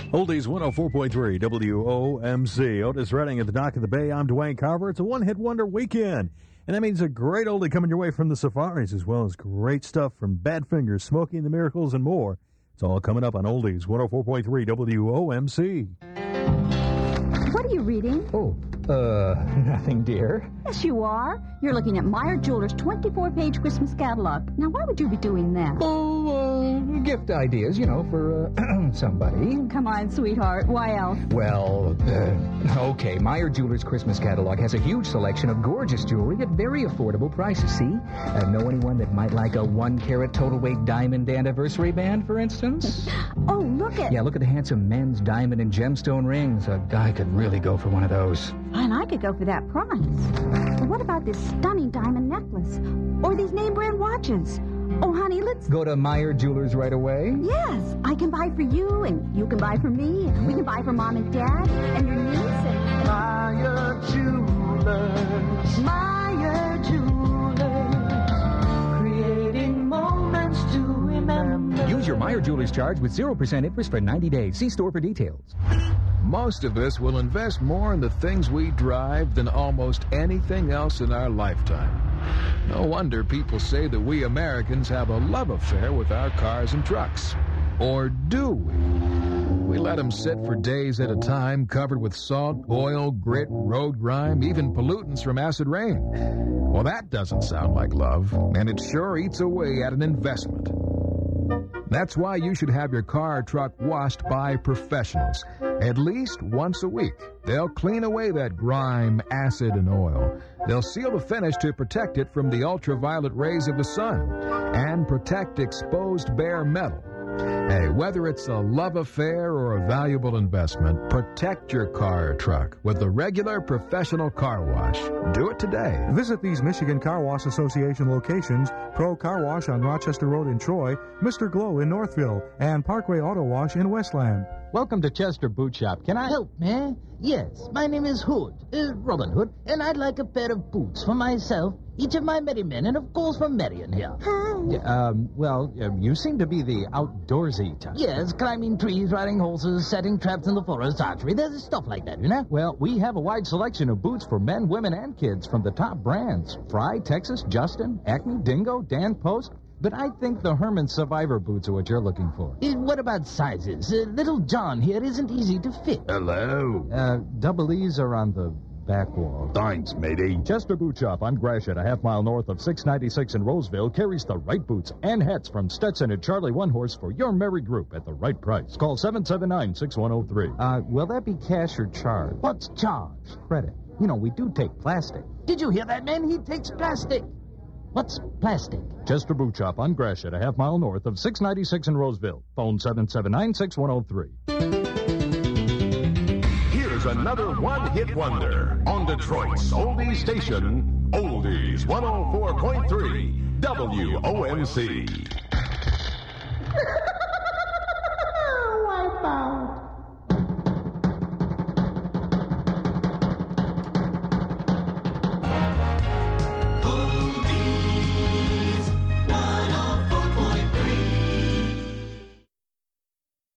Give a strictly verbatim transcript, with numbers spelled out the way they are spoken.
Oldies one oh four point three W O M C. Otis Redding at the dock of the bay. I'm Dwayne Carver. It's a one-hit wonder weekend, and that means a great oldie coming your way from the Safaris, as well as great stuff from Badfinger, Smokey and the Miracles, and more. It's all coming up on Oldies one oh four point three W O M C. What are you reading? Oh, uh, nothing, dear. Yes, you are. You're looking at Meyer Jewelers' twenty-four page Christmas catalog. Now, why would you be doing that? Oh, uh, gift ideas, you know, for uh, somebody. Come on, sweetheart. Why else? Well, uh, okay, Meyer Jewelers' Christmas catalog has a huge selection of gorgeous jewelry at very affordable prices, see? Uh, know anyone that might like a one-carat total-weight diamond anniversary band, for instance? Oh, look at... Yeah, look at the handsome men's diamond and gemstone rings. A guy could really go for one of those. And I could go for that price. But what about this stunning diamond necklace? Or these name-brand watches? Oh, honey, let's... Go to Meyer Jewelers right away? Yes. I can buy for you, and you can buy for me, and we can buy for Mom and Dad, and your niece, and... Meyer Jewelers. Meyer Jewelers. Creating moments to remember. Use your Meyer Jewelers charge with zero percent interest for ninety days. See store for details. Most of us will invest more in the things we drive than almost anything else in our lifetime. No wonder people say that we Americans have a love affair with our cars and trucks. Or do we? We let them sit for days at a time, covered with salt, oil, grit, road grime, even pollutants from acid rain. Well, that doesn't sound like love, and it sure eats away at an investment. That's why you should have your car or truck washed by professionals at least once a week. They'll clean away that grime, acid, and oil. They'll seal the finish to protect it from the ultraviolet rays of the sun and protect exposed bare metal. Hey, whether it's a love affair or a valuable investment, protect your car or truck with the regular professional car wash. Do it today. Visit these Michigan Car Wash Association locations: Pro Car Wash on Rochester Road in Troy, Mister Glow in Northville, and Parkway Auto Wash in Westland. Welcome to Chester Boot Shop. Can I help? Help me? Yes, my name is Hood, uh, Robin Hood, and I'd like a pair of boots for myself, each of my merry men, and of course for Marion here. Yeah, um, well, uh, you seem to be the outdoorsy type. Yes, climbing trees, riding horses, setting traps in the forest, archery, there's stuff like that, you know? Well, we have a wide selection of boots for men, women, and kids from the top brands. Fry, Texas, Justin, Acme, Dingo, Dan Post. But I think the Herman Survivor boots are what you're looking for. Uh, what about sizes? Uh, little John here isn't easy to fit. Hello. Uh, double E's are on the back wall. Thanks, matey. Chester Boot Shop on Gratiot, a half mile north of six ninety-six in Roseville, carries the right boots and hats from Stetson and Charlie One Horse for your merry group at the right price. Call seven seven nine, six one zero three. Uh, will that be cash or charge? What's charge? Credit. You know, we do take plastic. Did you hear that, man? He takes plastic. What's plastic? Chester Boot Shop on Gratiot, a half mile north of six ninety-six in Roseville. Phone seven seven nine, six one zero three. Here's another one-hit wonder on Detroit's oldie station, Oldies one oh four point three W O M C. Wipe out.